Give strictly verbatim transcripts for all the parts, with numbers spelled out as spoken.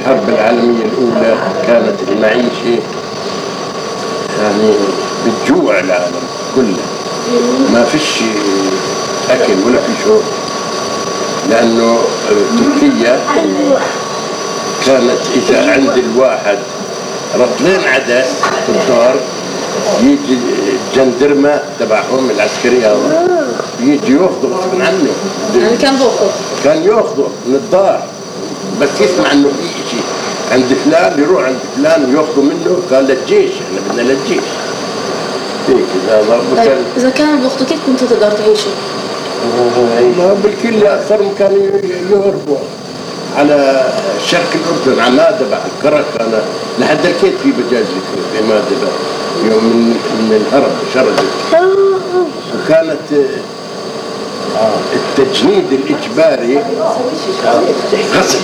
الحرب العالمية الأولى كانت المعيشة يعني بتجوع العالم كله، ما فيش أكل ولا في شرب، لأنه تركيا كانت إذا عند الواحد رطلين عدس في الدار يجي الجندرمة تبعهم العسكري هذا يجي ياخذه غصب عنه. يعني كان بأخذ كان ياخذه من الدار، بس يسمع انه في شيء عند فلان يروح عند فلان وياخذه منه، قال للجيش احنا بدنا للجيش هيك. اذا ضربوا طيب اذا كان بأخذه كيف كنتوا تقدروا تعيشوا؟ ما بالكل اكثرهم كانوا يهربوا على شرق الاردن، على مادبه، على الكرك. انا لحد الكيت في بجاج في مادبه يوم من من الهرب شردت. وكانت التجنيد الاجباري غصب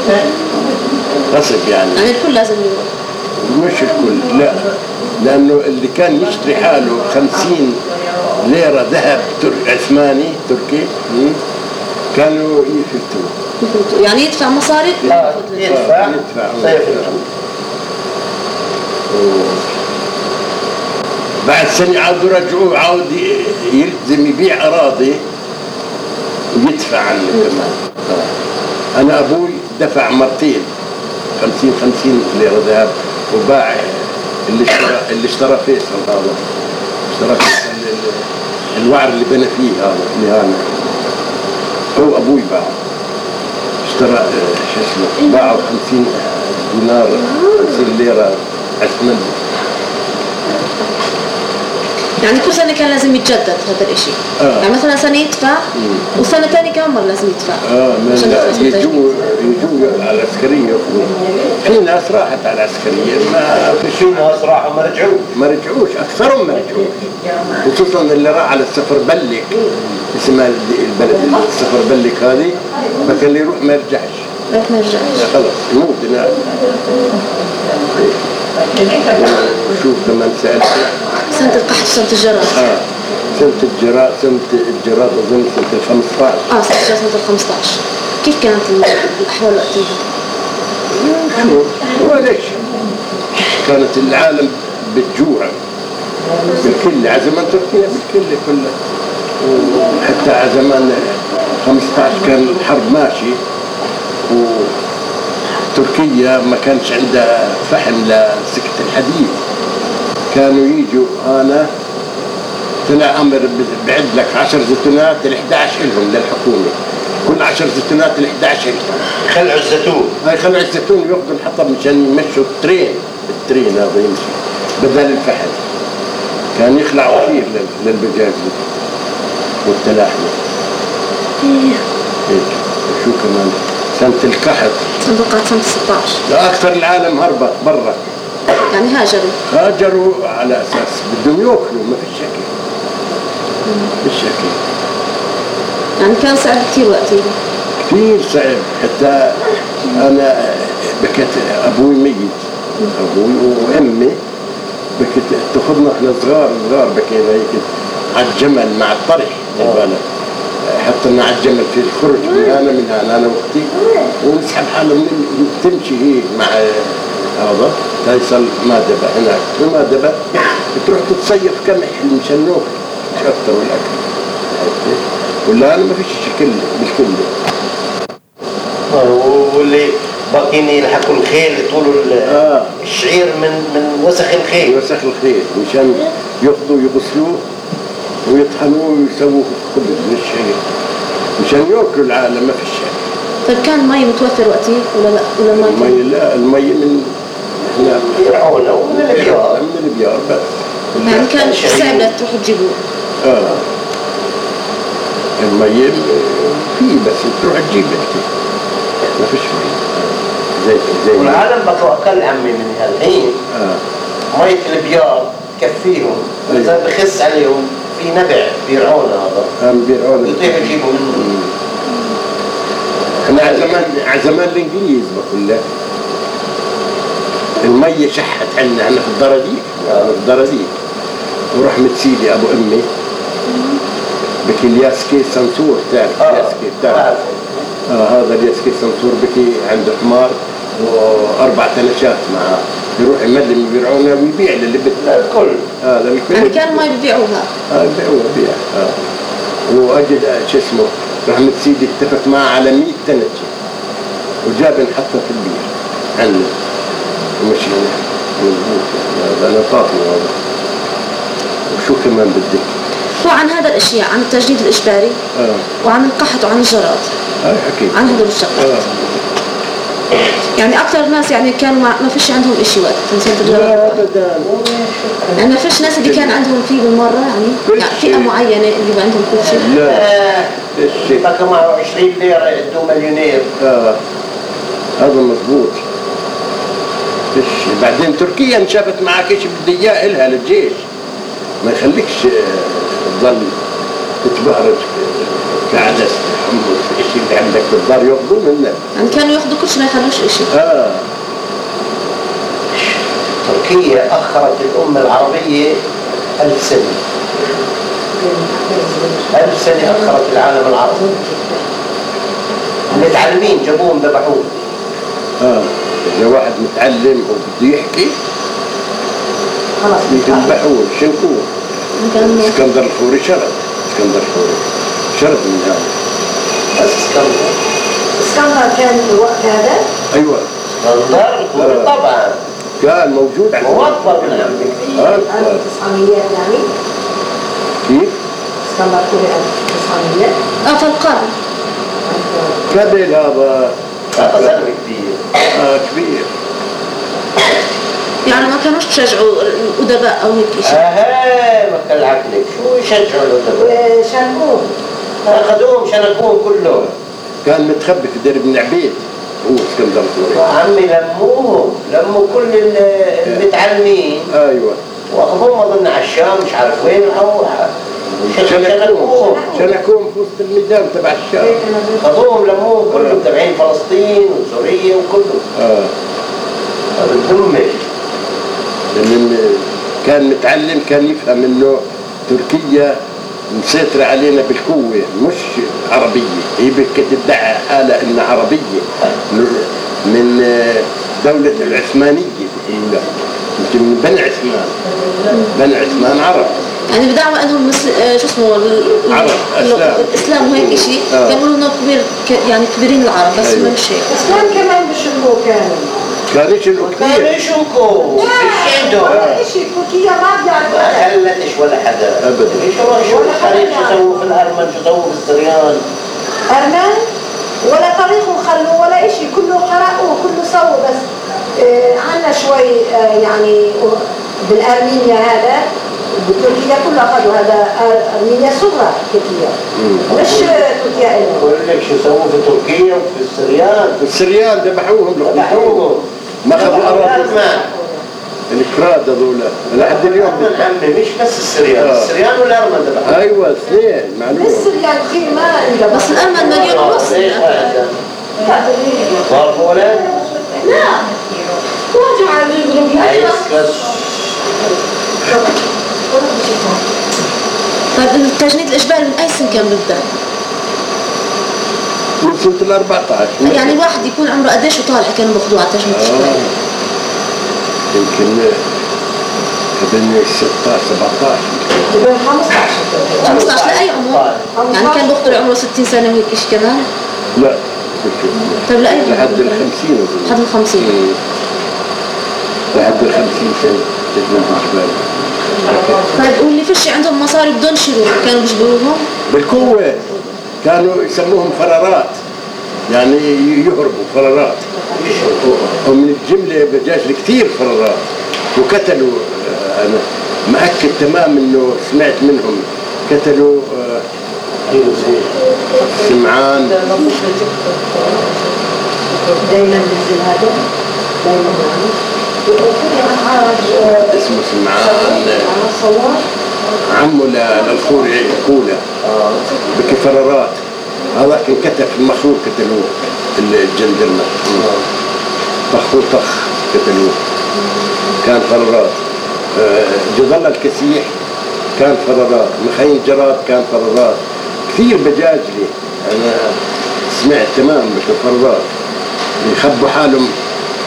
غصب يعني يعني الكل لازم يروح؟ مش الكل، لا، لانه اللي كان يشتري حاله خمسين ليره ذهب عثماني تركي كانوا يفلتوا، يعني يدفع مصاري يدفع يدفع بعد سنة عاودوا رجعوه، عاود يلزم يبيع أراضي ويدفع عنه كمان. أنا أبوي دفع مرتين خمسين خمسين ليرة ذهب وباع اللي اشترى اللي اشترى فيصل هذا، اشترى فيصل الوعر اللي بنى فيه هذا اللي هنا هو أبوي باع، اشترى شو اسمه باعه خمسين دينار خمسين ليرة عثماني. يعني كل سنة كان لازم يتجدد هذا الاشي. آه. يعني مثلا سنة يدفع مم. وسنة ثانية كمان مرة لازم يدفع. اه يجوا يجوا على العسكرية. في ناس راحت على العسكرية، ما في ناس راحوا ما رجعوا ما رجعوش، أكثرهم ما رجعوش، خصوصا اللي راح على السفر بلك، اسمها البلد اللي السفر بلك هذه، فكان اللي يروح ما يرجعش. ما يرجعش. خلاص يموت هناك. شوف كمان سألت سنة القحط سنة الجراد. اه سنة الجراد سنة الجراد أظن سنة الخمسطعش. اه سنة الجراد سنة الخمسطعش. كيف كانت الأحوال وقتها؟ شو ولا شيء، كانت العالم بتجوع بالكل، على زمان تركيا بالكل كله، وحتى على زمان خمسطعش كان الحرب ماشي، وتركيا ما كانش عندها فحم لسكة الحديد، كانوا يجوا أنا طلع أمر بعد لك عشر زيتونات ال11 إلهم للحكومة، كل عشر زيتونات ال11 إلهم خلعوا الزيتون، هاي خلعوا الزيتون وياخذوا الحطب مشان يمشوا الترين، الترين هذا يمشي بدل الفحم، كان يخلعوا كثير للبجاج والتلاحم. هيك شو كمان سنة القحط سنة القحط سنة ستة عشر. أكثر العالم هربت برا، يعني هاجروا هاجروا على أساس بدهم يأكلوا، ما في شكل بالشكل. يعني كان صعب كثير وقتها، كثير صعب، حتى أنا بكت أبوي ميت، أبوي وأمي بكت تأخذنا إحنا صغار صغار بكينا هيك على الجمل مع الطرح بالك، حطنا على الجمل في الخرج من هنا من هنا أنا وأختي، ونسحب حالنا من تمشي هيك مع هذا تيصل مادبة هناك، ومادبة بتروح تتصيف كمح مشان ناكل مش أكثر ولا أكثر، ولا أنا ما فيش شكل بالكل. واللي باقيين يلحقوا الخيل يطولوا آه. الشعير من من وسخ الخيل، وسخ الخيل مشان ياخذوا يغسلوه ويطحنوه ويسووه خبز من الشعير مشان ياكلوا العالم، ما في شيء. طيب كان المي متوفر وقتها ولا لا؟ ولا المي المي لا، المي من لا فرعون او من البيار، من البيار بس. يعني كان صعب لا تروحوا تجيبوه. اه المي في بس تروح تجيب انت، ما فيش مي زي زي والعالم بقوا اقل عمي من هالحين. اه مية البيار تكفيهم، اذا بخس عليهم في نبع بيرعون هذا هم بيرعون يطيح يجيبوا منه. احنا على زمان على زمان الانجليز بقول لك المية شحت عنا احنا في الدراديك، انا في الدراديك ورحمة سيدي ابو امي بكي الياسكي سنتور، تعرف الياسكي؟ تعرف اه هذا الياسكي سنتور بكي عنده حمار واربع تنشات معه، يروح يملم يبيعونها ويبيع للي بده الكل. هذا الكل يعني كانوا ما يبيعوها. اه يبيعوها بيع اه واجل شو اسمه رحمة سيدي اتفق معه على مية تنشة وجاب نحطها في البير عنا ومشينا مضبوط يعني هذا انا فاطمه هذا. وشو كمان بدك؟ وعن هذا الاشياء، عن التجديد الاجباري اه وعن القحط وعن الجراد، هاي حكيت عن هذول الشغلات. آه. يعني اكثر ناس يعني كانوا ما, ما فيش عندهم شيء وقت تنسيق لا الجراد. ابدا يعني ما فيش ناس اللي كان عندهم فيه بالمره يعني, يعني فئه معينه اللي ما عندهم كل شيء. لا الشيء بقى معه عشرين ليرة يدوه مليونير. اه هذا مضبوط. ايش بعدين تركيا انشافت معك ايش بدي اياه الها للجيش ما يخليكش تضل تتبهرج كعدس حمص الشيء اللي عندك بالدار ياخذوه منك. يعني كانوا ياخذوا كل شيء ما يخلوش شيء. اه تركيا أخرت الأمة العربية ألف سنة. ألف سنة أخرت العالم العربي. المتعلمين جابوهم ذبحوهم. اه اذا واحد متعلم وبده يحكي خلاص يذبحوه يشنقوه. اسكندر الفوري شرد اسكندر الفوري شرد من هذا. بس اسكندر اسكندر كان في الوقت هذا؟ ايوه اسكندر الفوري طبعا كان موجود على موظف من عندك. اه ألف وتسعمية يعني؟ كيف؟ اسكندر الفوري ألف وتسعمية؟ اه في القرن. قبل هذا هذا زلمة كبير. اه كبير. يعني ما كانوش تشجعوا الأدباء أو هيك شيء. اها ما كان عقلك شو يشجعوا الأدباء؟ وشنقوه أخذوهم شنقوهم كلهم. كان متخبي في دير بن عبيد هو اسكندر الفوري. عمي لموهم لموا كل المتعلمين ايوه واخذوهم اظن على الشام مش عارف وين او شنكوهم شنكوهم في وسط الميدان تبع الشام. خذوهم لموهم كلهم تبعين فلسطين وسوريا وكلهم. اه هذا الدمج. لأن كان متعلم كان يفهم انه تركيا مسيطرة علينا بالقوة مش عربية. هي بتدعي حالها انها عربية من دولة العثمانية الأولى يمكن من بني عثمان. بني عثمان عرب. يعني بدعوا انهم مثل شو اسمه عرب اسلام الاسلام وهيك شيء آه. كانوا انه كبير يعني كبيرين العرب بس أيوة. ما مش هيك. اسلام كمان بشنقوه كانوا. كان يشيلوا كانوا كثير. يشنقوا ايش عندهم؟ ولا شيء تركيا ما بيعرفوا ما خلتش ولا حدا أبداً. شو شو التاريخ شو سووا في الأرمن شو سووا في السريان؟ أرمن ولا طريقهم خلوه ولا شيء كله قرأوه كله سووا بس آه عنا شوي آه يعني بالأرمينيا هذا بتركيا كلها أخذوا هذا أرمينيا صغرى تركيا مش تركيا إلهم. بقول لك شو سووا في تركيا وفي السريان؟ السريان ذبحوهم ذبحوهم ما خذوا أراضي الأرمن. الكراد هذولا لحد اليوم. الأرمن مش بس السريان آه. السريان والأرمن ذبحوهم. ايوه اثنين معلومة. بس يعني خير ما إذا بس الأرمن مليون ونص. صار فولا؟ لا واجع على الغرب. طيب التجنيد الإجباري من أي سن كان بيبدأ؟ من سنة ال أربعطعش. يعني الواحد يكون عمره قديش وطالع كانوا بياخذوه على التجنيد الإجباري؟ آه. يمكن بين ستة عشر سبعة عشر. بين خمسة عشر خمسة عشر لأي عمر؟ يعني كان بياخذوا عمره ستين سنة وهيك شيء كمان؟ لا طيب لأي عمر؟ لحد ال خمسين أظن. لحد ال خمسين. لحد ال خمسين سنة تجنيد إجباري. طيب واللي فيش عندهم مصاري بدون شروط كانوا بيجبروهم؟ بالقوة كانوا يسموهم فرارات يعني يهربوا فرارات ومن الجملة بجاج كثير فرارات وقتلوا. أنا مأكد تمام إنه سمعت منهم قتلوا سمعان دايما ننزل هذا دايما اسمه سمعان عمه للخوري كولا بكفرارات. هذا كان كتف المخروط قتلوه الجندرمة طخ وطخ قتلوه كان فرارات. جظل الكسيح كان فرارات. مخين جراد كان فرارات. كثير بجاجلي أنا سمعت تمام بكفرارات يخبوا حالهم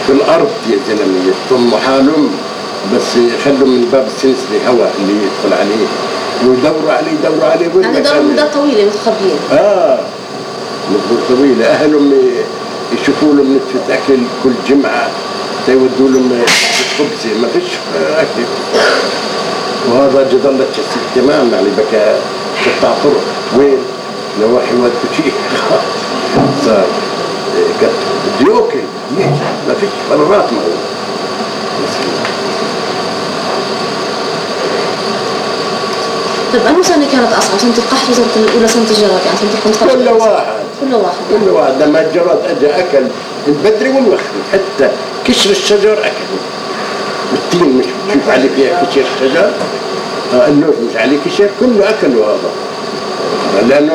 في الارض يا زلمه يطموا حالهم بس يخلوا من باب السنسري هواء اللي يدخل عليه ويدوروا عليه يدوروا عليه وين يعني دوروا مدة طويلة متخبيين. اه مدة طويلة. اهلهم يشوفوا لهم نتفة اكل كل جمعة يودوا لهم خبزة ما فيش اكل. وهذا جدلة تشسيب تمام يعني بكى قطع طرق وين لو واحد يودوا شيء صار بده ياكل ما فيش قرارات معه. طيب أنه سنة كانت أصعب، سنة القحط وسنة ولا سنة الجراد يعني سنة القحط؟ كل واحد كل واحد كل واحد لما الجراد أجى أكل البدري والوخري حتى كشر الشجر أكل. التين مش بتشوف عليه فيها كشر الشجر آه اللوز مش عليه كشر كله أكلوا هذا لأنه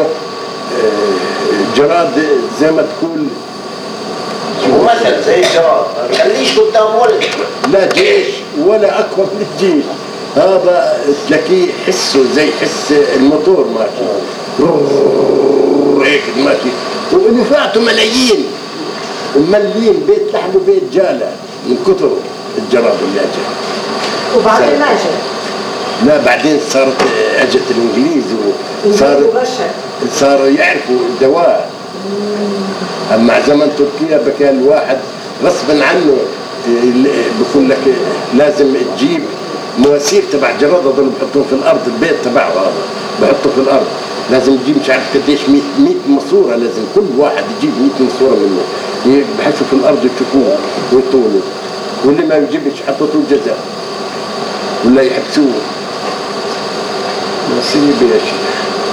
الجراد زي ما تقول مثل زي الجراد ما خليش قدام ولد لا جيش ولا أقوى من الجيش. هذا تلاقيه حسه زي حس الموتور ماشي هيك ماشي ونفعته ملايين ومليين بيت لحم وبيت جالة من كثر الجراد اللي اجى. وبعدين ما اجى؟ لا بعدين صارت اجت الانجليز وصاروا صاروا يعرفوا الدواء. اما زمن تركيا بكى الواحد غصبا عنه بقول لك لازم تجيب مواسير تبع جراد ضل بحطوهم في الارض البيت تبعه هذا بحطه في الارض لازم تجيب مش عارف قديش مية ماسوره لازم كل واحد يجيب مية ماسوره منه يبحثوا في الارض يشوفوه ويطولوا واللي ما يجيبش حطوا جزاء ولا يحبسوه. نصيب يا شيخ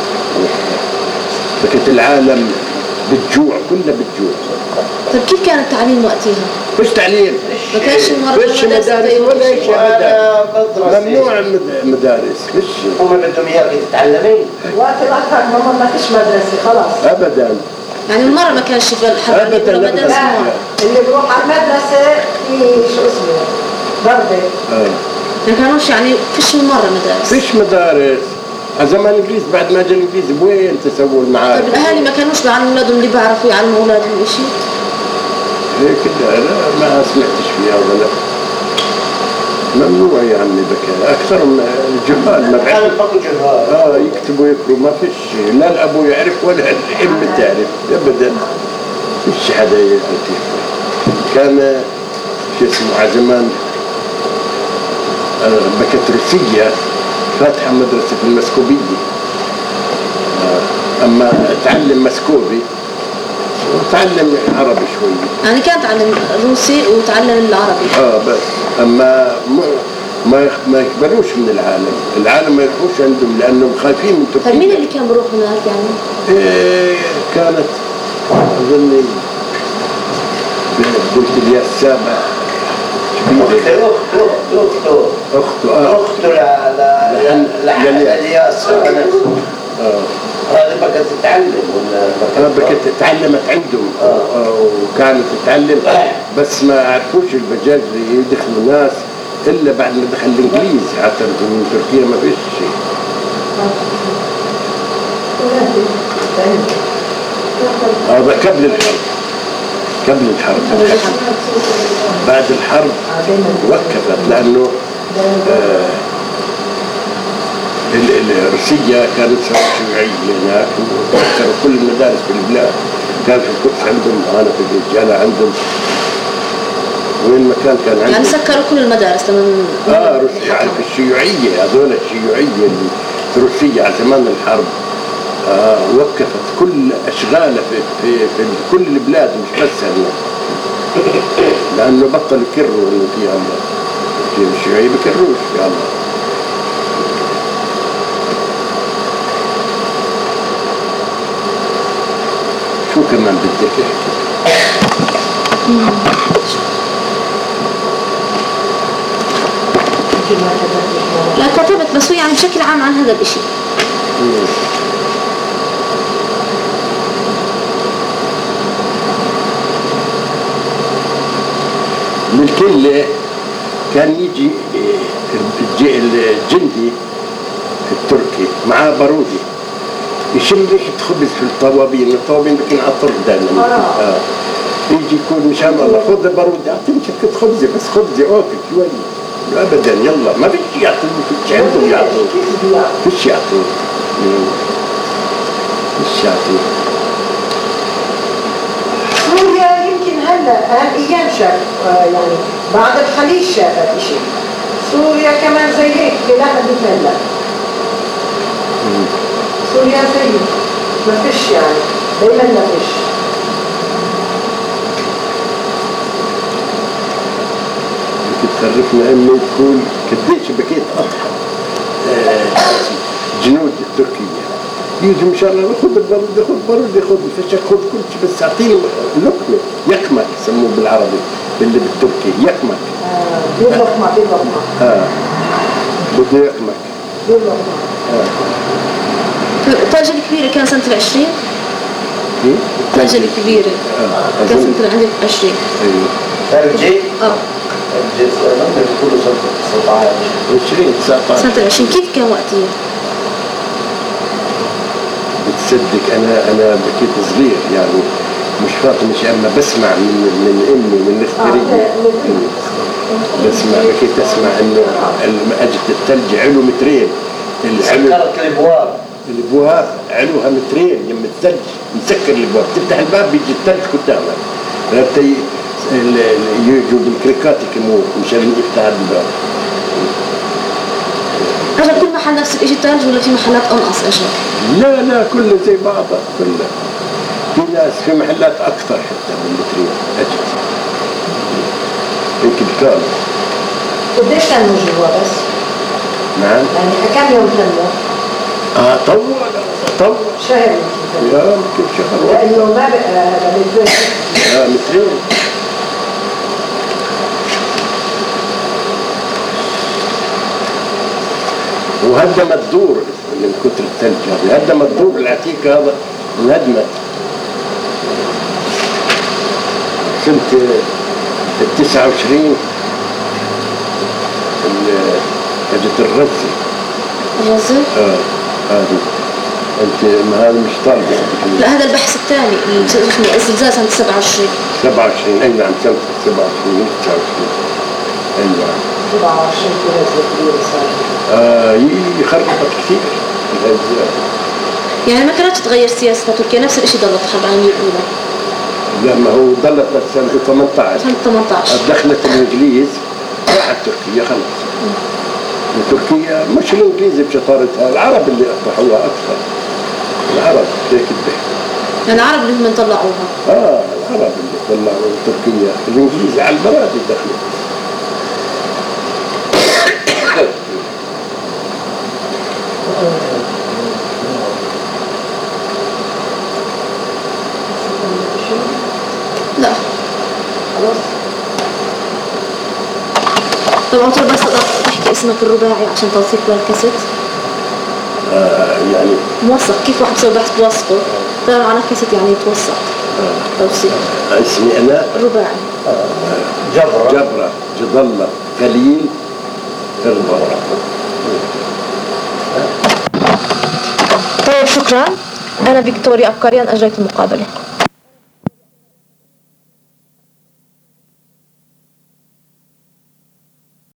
فكت العالم بالجوع كله بالجوع. طيب كيف كان التعليم وقتها؟ فيش تعليم ما كانش فيش مدارس ولا شيء ابدا ممنوع مدارس فيش. هم بدهم اياك تتعلمين وقت الاخر ماما ما فيش مدرسه خلاص ابدا يعني المرة ما كانش في الحرب ابدا مدرسة اللي بروح على المدرسه في شو اسمه ضربه اه ما كانوش يعني فيش من مرة مدارس فيش مدارس. زمان الانجليز بعد ما اجى الانجليز وين تسووا المعارف؟ طيب الاهالي ما كانوش بيعلموا اولادهم اللي بيعرفوا يعلموا اولادهم شيء؟ هيك لا لا ما سمعتش فيها ولا ممنوع يا عمي بكى اكثرهم الجهال ما بيعرفوا جهال اه يكتبوا يقروا ما فيش لا الابو يعرف ولا الام تعرف ابدا فيش حدا يعرف. كان شو اسمه على زمان آه بكت روسيا فاتحة مدرسة في المسكوبية آه. أما تعلم مسكوبي وتعلم عربي شوي يعني كان تعلم روسي وتعلم العربي اه بس أما ما ما يقبلوش من العالم العالم ما يروحوش عندهم لأنهم خايفين من تركيا. طيب مين اللي كان بيروح هناك يعني؟ إيه كانت أظني بنت الياس السابع أخته أخته أخته أخته لإلياس نفسه. هذا بقت تتعلم ولا بقت تعلمت عندهم وكانت تتعلم بس ما عرفوش البجاج يدخلوا ناس إلا بعد ما دخل الإنجليز حتى من تركيا ما فيش شيء. هذا قبل الحرب قبل الحرب بعد الحرب وقفت لأنه آه الروسية كانت شيوعية هناك وكسروا كل المدارس في البلاد. كان في القدس عندهم أنا في الرجالة عندهم وين مكان كان عندهم يعني سكروا كل المدارس لما اه روسيا يعني في الشيوعية هذول الشيوعية اللي في روسيا على زمان الحرب آه وقفت كل أشغالها في, في, في كل البلاد مش بس هنا لأنه بطلوا يكروا إنه في الله في الشيوعية بكروش في الله. شو كمان بدك تحكي؟ لا كتبت بس هو يعني بشكل عام عن هذا الاشي. بالكلة كان يجي الجندي التركي معاه بارودي يشم ريحة خبز في الطوابين، الطوابين بكون عطر دائما. آه. يجي يكون مشان الله خذ بارود يعطيني شكة خبزة بس خبزة أوكل شوي أبدا يلا ما فيش يعطوني فيش عندهم يعطوني فيش يعطوني فيش يعطوني سوريا يمكن هلا هالأيام شاف يعني بعد الخليج شافت شيء سوريا كمان زي هيك لا حد يتملى سوريا زي ما فيش يعني دايما ما فيش تعرفنا أمي تقول قديش بكيت أضحى جنود التركية يجي إن شاء الله ناخذ البرود ياخذ البرود ياخذ الفشل خذ كل شيء بس أعطيني لقمة يكمك يسموه بالعربي باللي بالتركي يكمك آه دي لقمة دي لقمة آه بده يكمك دي لقمة آه الطاجة الكبيرة كان سنة العشرين؟ إيه؟ الطاجة الكبيرة آه. كان سنة عندك عشرين أيوه ثلجي؟ اه الجزء ممكن يكونوا سنة تسعة عشر عشرين تسعة عشر سنة العشرين كيف كان وقتها؟ بتصدق أنا أنا بكيت صغير يعني مش فاطمة مش أما بسمع من من أمي من الإخبارية بسمع بكيت أسمع إنه أجت الثلج علو مترين العلو سكرت الابواب الابواب علوها مترين يم الثلج مسكر الابواب تفتح الباب بيجي الثلج قدامك غير يجوا بالكريكات يكموه مشان يفتح الباب. أجل كل محل نفس الشيء ثلج ولا في محلات أنقص أجل؟ لا لا كله زي بعضه كله في ناس في محلات أكثر حتى من مترين أجل يمكن كامل. قديش كانوا جوا بس؟ نعم يعني كم يوم تموا؟ اه طول طول شهر يا يمكن شهر واحد لأنه ما بقى هذا بالزيت اه مترين. وهدمت دور من كتر الثلج هذه هدمت دور العتيق هذا انهدمت سنة التسعة وعشرين اجت الرزة الرزة؟ اه هذه انت ما هذا مش طالبة لا هذا البحث الثاني الزلزال سنة سبعة وعشرين سبعة وعشرين اي نعم سنة سبعة وعشرين تسعة وعشرين اي نعم سبعة وعشرين في نزلة كبيرة صارت آه يخربط كثير الأجزاء. يعني ما كانت تتغير سياسة تركيا نفس الشيء ضلت الحرب العالمية الأولى؟ لا ما هو ضلت سنة ثمانية عشر سنة ثمانية عشر دخلت الإنجليز راحت تركيا خلص وتركيا مش الإنجليز بشطارتها العرب اللي أطرحوها أكثر العرب هيك بيحكوا يعني العرب اللي هم طلعوها آه العرب اللي طلعوا تركيا الإنجليز على البرادي دخلوا لا خلاص طبعا ترى بس تحكي اسمك الرباعي عشان توثيق للكاسيت آه يعني موثق كيف واحد بسوي بحث بوثقه طبعا على كاسيت يعني يتوثق آه. توثيق اسمي أنا الرباعي آه. جبرة جبرة جضلة خليل البرة. طيب شكرا أنا فيكتوريا أبكاريان أجريت المقابلة.